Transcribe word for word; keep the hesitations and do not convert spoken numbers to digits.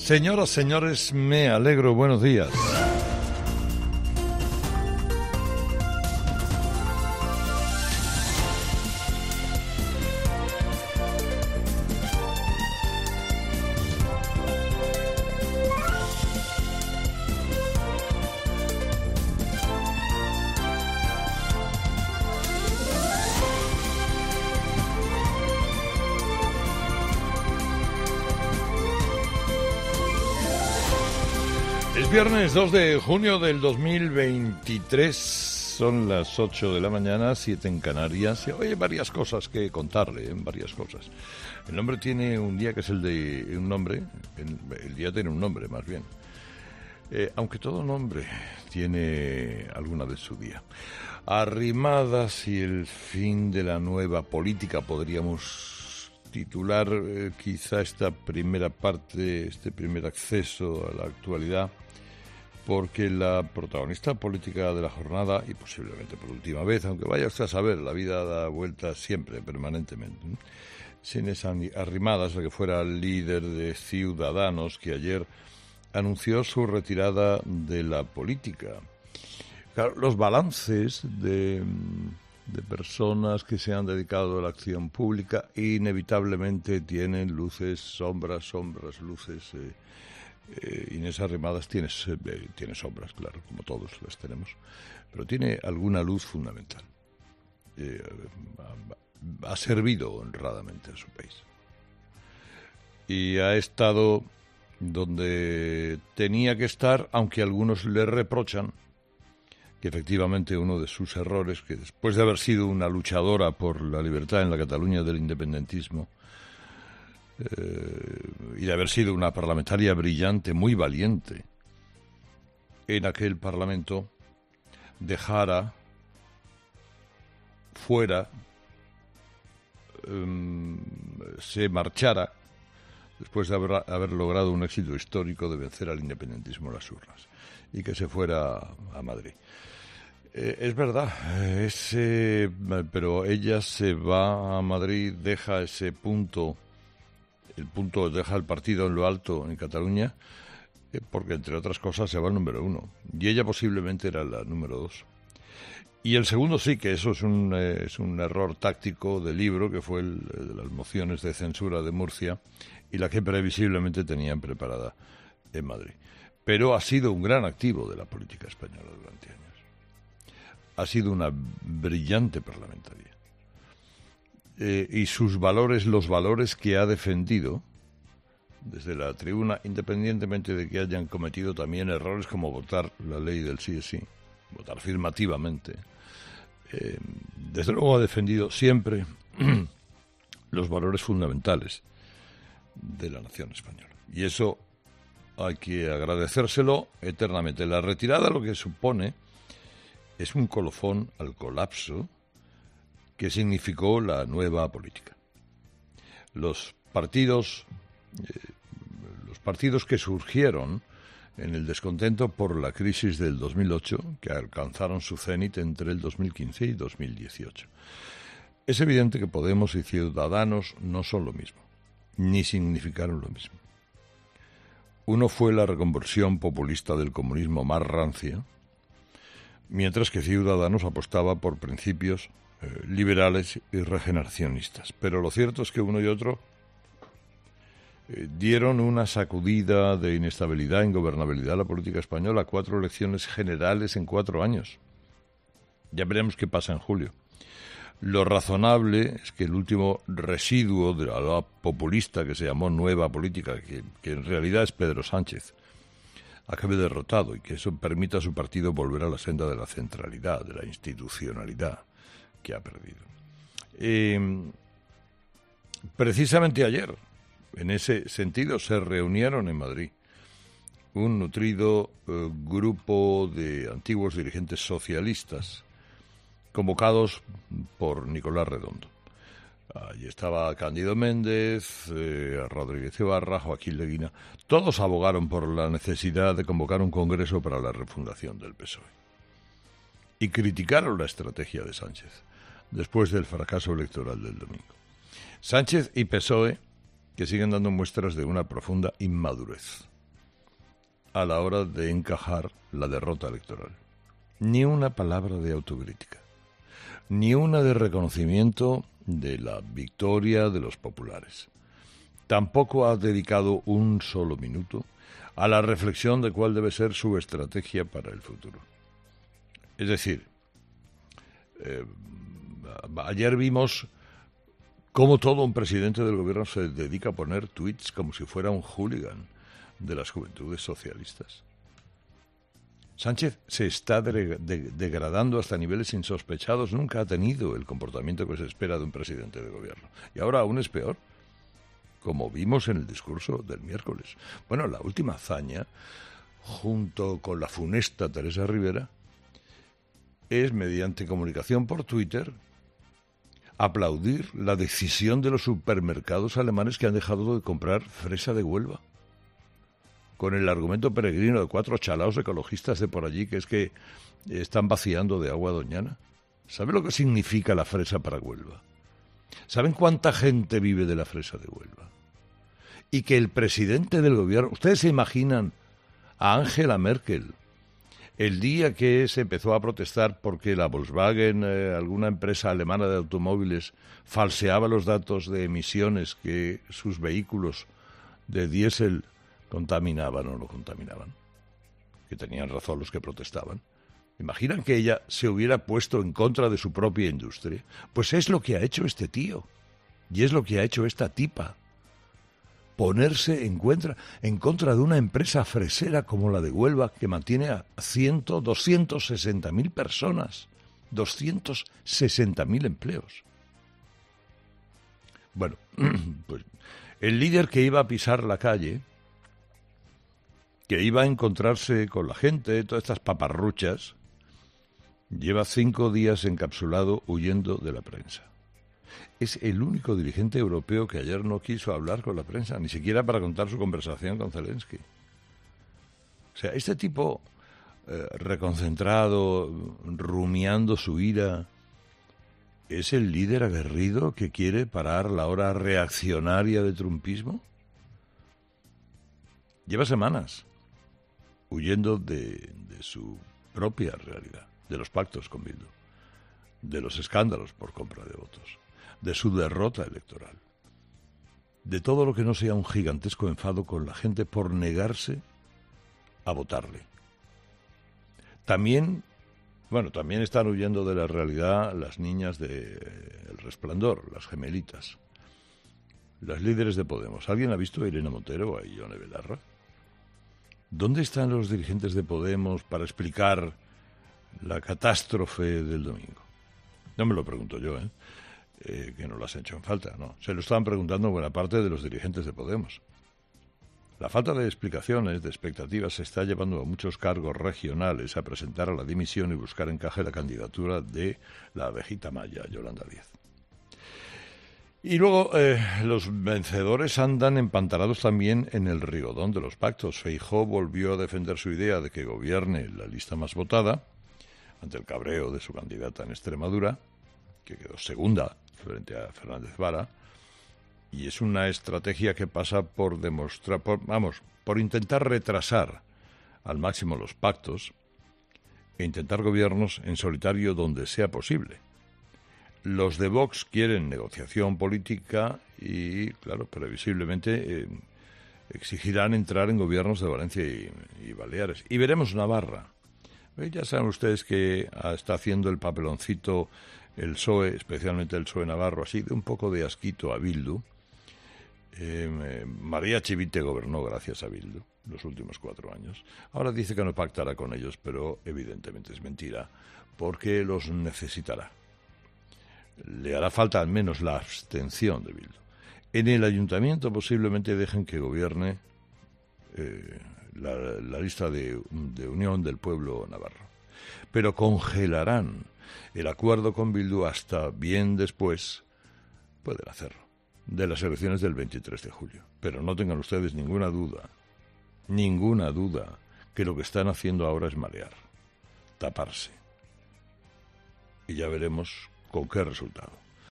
Señoras, señores, me alegro, buenos días. Viernes dos de junio del dos mil veintitrés, son las ocho de la mañana, siete en Canarias. Y hoy hay varias cosas que contarle, ¿eh? varias cosas. El nombre tiene un día que es el de un nombre, el, el día tiene un nombre más bien. Eh, aunque todo nombre tiene alguna de su día. Arrimadas y el fin de la nueva política, podríamos titular eh, quizá esta primera parte, este primer acceso a la actualidad, porque la protagonista política de la jornada, y posiblemente por última vez, aunque vaya usted a saber, la vida da vueltas siempre, permanentemente, ¿eh? Inés Arrimadas, la que fuera líder de Ciudadanos, que ayer anunció su retirada de la política. Claro, los balances de, de personas que se han dedicado a la acción pública inevitablemente tienen luces, sombras, sombras, luces. Eh, eh, Inés Arrimadas tiene, eh, tiene sombras, claro, como todos las tenemos, pero tiene alguna luz fundamental. Eh, ha, ha servido honradamente a su país y ha estado donde tenía que estar, aunque algunos le reprochan que efectivamente uno de sus errores, que después de haber sido una luchadora por la libertad en la Cataluña del independentismo, eh, y de haber sido una parlamentaria brillante, muy valiente, en aquel Parlamento, dejara fuera, um, se marchara, después de haber, haber logrado un éxito histórico de vencer al independentismo en las urnas, y que se fuera a Madrid. Eh, es verdad, ese, pero ella se va a Madrid, deja ese punto, el punto deja el partido en lo alto en Cataluña, eh, porque entre otras cosas se va al número uno, y ella posiblemente era la número dos. Y el segundo sí, que eso es un, eh, es un error táctico del libro, que fue el, el de las mociones de censura de Murcia, y la que previsiblemente tenían preparada en Madrid. Pero ha sido un gran activo de la política española durante años. Ha sido una brillante parlamentaria. Eh, y sus valores, los valores que ha defendido desde la tribuna, independientemente de que hayan cometido también errores como votar la ley del sí es sí, votar afirmativamente, eh, desde luego ha defendido siempre los valores fundamentales de la nación española. Y eso hay que agradecérselo eternamente. La retirada lo que supone es un colofón al colapso que significó la nueva política. Los partidos, eh, los partidos que surgieron en el descontento por la crisis del dos mil ocho, que alcanzaron su cenit entre el dos mil quince y dos mil dieciocho. Es evidente que Podemos y Ciudadanos no son lo mismo, ni significaron lo mismo. Uno fue la reconversión populista del comunismo más rancio, mientras que Ciudadanos apostaba por principios eh, liberales y regeneracionistas. Pero lo cierto es que uno y otro eh, dieron una sacudida de inestabilidad e ingobernabilidad a la política española, cuatro elecciones generales en cuatro años. Ya veremos qué pasa en julio. Lo razonable es que el último residuo de la ola populista que se llamó Nueva Política, que, que en realidad es Pedro Sánchez, acabe derrotado y que eso permita a su partido volver a la senda de la centralidad, de la institucionalidad que ha perdido. Eh, precisamente ayer, en ese sentido, se reunieron en Madrid un nutrido eh, grupo de antiguos dirigentes socialistas convocados por Nicolás Redondo. Allí estaba Cándido Méndez, eh, Rodríguez Ibarra, Joaquín Leguina. Todos abogaron por la necesidad de convocar un congreso para la refundación del P S O E. Y criticaron la estrategia de Sánchez, después del fracaso electoral del domingo. Sánchez y P S O E, que siguen dando muestras de una profunda inmadurez. a la hora de encajar la derrota electoral. Ni una palabra de autocrítica, ni una de reconocimiento de la victoria de los populares. Tampoco ha dedicado un solo minuto a la reflexión de cuál debe ser su estrategia para el futuro. Es decir, eh, ayer vimos cómo todo un presidente del gobierno se dedica a poner tweets como si fuera un hooligan de las juventudes socialistas. Sánchez se está de- de- degradando hasta niveles insospechados. Nunca ha tenido el comportamiento que se espera de un presidente de gobierno. Y ahora aún es peor, como vimos en el discurso del miércoles. Bueno, la última hazaña, junto con la funesta Teresa Rivera, es, mediante comunicación por Twitter, aplaudir la decisión de los supermercados alemanes que han dejado de comprar fresa de Huelva, con el argumento peregrino de cuatro chalaos ecologistas de por allí, que es que están vaciando de agua Doñana. ¿Sabe lo que significa la fresa para Huelva? ¿Saben cuánta gente vive de la fresa de Huelva? Y que el presidente del gobierno... ¿Ustedes se imaginan a Angela Merkel el día que se empezó a protestar porque la Volkswagen, eh, alguna empresa alemana de automóviles, falseaba los datos de emisiones que sus vehículos de diésel contaminaban o no contaminaban? Que tenían razón los que protestaban. ¿Imaginan que ella se hubiera puesto en contra de su propia industria? Pues es lo que ha hecho este tío. Y es lo que ha hecho esta tipa. Ponerse en contra, en contra de una empresa fresera como la de Huelva, que mantiene a cien, doscientas sesenta mil personas. doscientos sesenta mil empleos. Bueno, pues el líder que iba a pisar la calle, que iba a encontrarse con la gente, todas estas paparruchas, lleva cinco días encapsulado huyendo de la prensa. Es el único dirigente europeo que ayer no quiso hablar con la prensa, ni siquiera para contar su conversación con Zelensky. O sea, este tipo eh, reconcentrado, rumiando su ira, ¿es el líder aguerrido que quiere parar la hora reaccionaria de trumpismo? Lleva semanas huyendo de, de su propia realidad, de los pactos con Bildu, de los escándalos por compra de votos, de su derrota electoral, de todo lo que no sea un gigantesco enfado con la gente por negarse a votarle. También, bueno, también están huyendo de la realidad las niñas de El Resplandor, las gemelitas, las líderes de Podemos. ¿Alguien ha visto a Irene Montero o a Ione Belarra? ¿Dónde están los dirigentes de Podemos para explicar la catástrofe del domingo? No me lo pregunto yo, ¿eh? Eh, que no las han hecho en falta, no. Se lo estaban preguntando buena parte de los dirigentes de Podemos. La falta de explicaciones, de expectativas, se está llevando a muchos cargos regionales a presentar a la dimisión y buscar encaje la candidatura de la abejita maya, Yolanda Díaz. Y luego eh, los vencedores andan empantanados también en el rigodón de los pactos. Feijóo volvió a defender su idea de que gobierne la lista más votada, ante el cabreo de su candidata en Extremadura, que quedó segunda frente a Fernández Vara, y es una estrategia que pasa por demostrar, por, vamos, por intentar retrasar al máximo los pactos e intentar gobiernos en solitario donde sea posible. Los de Vox quieren negociación política y, claro, previsiblemente eh, exigirán entrar en gobiernos de Valencia y, y Baleares. Y veremos Navarra. ¿Ves? Ya saben ustedes que está haciendo el papeloncito el P S O E, especialmente el P S O E Navarro, así de un poco de asquito a Bildu. Eh, María Chivite gobernó gracias a Bildu los últimos cuatro años. Ahora dice que no pactará con ellos, pero evidentemente es mentira, porque los necesitará. Le hará falta al menos la abstención de Bildu. En el ayuntamiento posiblemente dejen que gobierne eh, la, la lista de, de Unión del Pueblo Navarro. Pero congelarán el acuerdo con Bildu hasta bien después, pueden hacerlo, de las elecciones del veintitrés de julio. Pero no tengan ustedes ninguna duda, ninguna duda, que lo que están haciendo ahora es marear, taparse. Y ya veremos con qué resultado.